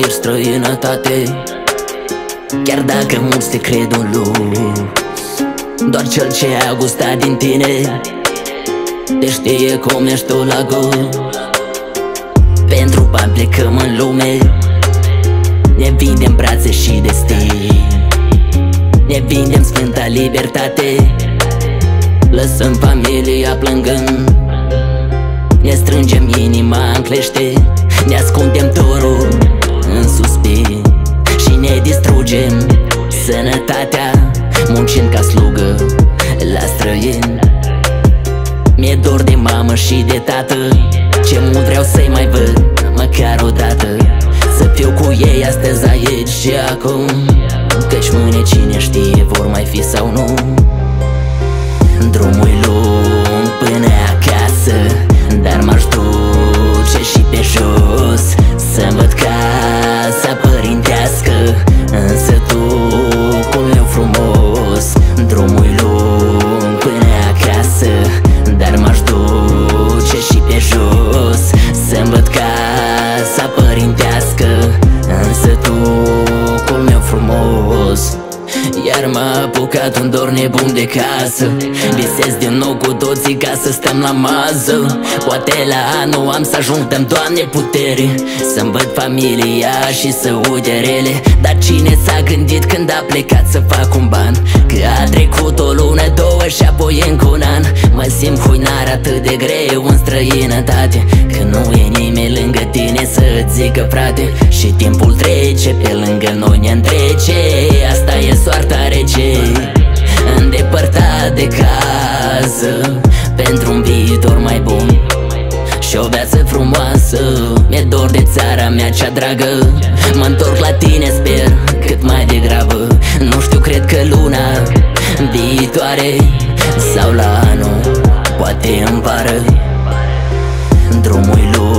prefer străinătate. Chiar dacă mulți te cred un lux, doar cel ce a gustat din tine te știe cum ești tu la gust. Pentru bani plecăm în lume, ne vindem brațe și destin, ne vindem sfânta libertate, lăsăm familia plângând, ne strângem inima în clește, ne ascundem dorul în suspin și ne distrugem sănătatea muncind ca slugă la străin. Mi-e dor de mamă și de tată, ce mult vreau să-i mai văd măcar o dată, să fiu cu ei astăzi, aici și acum, căci mâine cine știe vor mai fi sau nu. Drumul-i lung până acasă, dar m-aș duce și pe jos să-mi văd casa părintească în sătucul meu frumos. Drumul-i lung până acasă, dar m-aș duce și pe jos să-mi văd casa părintească în sătucul meu frumos. Iar m-a apucat un dor nebun de casă, visez din nou cu toții ca să stăm la masă. Poate la anul am să ajung, dăm Doamne putere, să-mi văd familia și să uit de rele. Dar cine s-a gândit când a plecat să fac un ban, că a trecut o lună, două și apoi încă un an. Mă simt huinar atât de greu în străinătate, că nu e nimeni lângă tine să-ți zică frate. Și timpul trece, pe lângă noi ne întrece, asta e soarta rece, îndepărtat de casă, pentru un viitor mai bun și o viață frumoasă. Mi-e dor de țara mea cea dragă, mă-ntorc la tine, sper cât mai degrabă. Nu știu, cred că luna viitoare sau la anul, poate în vară. Drumul-i lung